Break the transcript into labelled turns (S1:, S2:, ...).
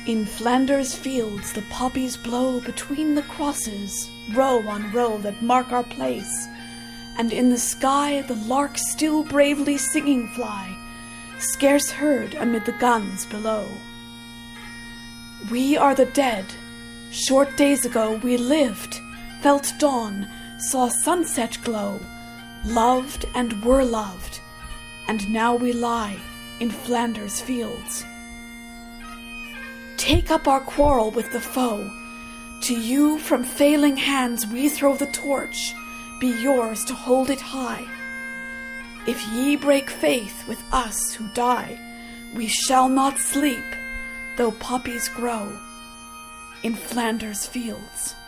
S1: In Flanders fields the poppies blow between the crosses, row on row that mark our place, and in the sky the larks still bravely singing fly, scarce heard amid the guns below. We are the dead. Short days ago we lived, felt dawn, saw sunset glow, loved and were loved, and now we lie in Flanders fields. Take up our quarrel with the foe. To you from failing hands we throw the torch, be yours to hold it high. If ye break faith with us who die, we shall not sleep, though poppies grow in Flanders fields.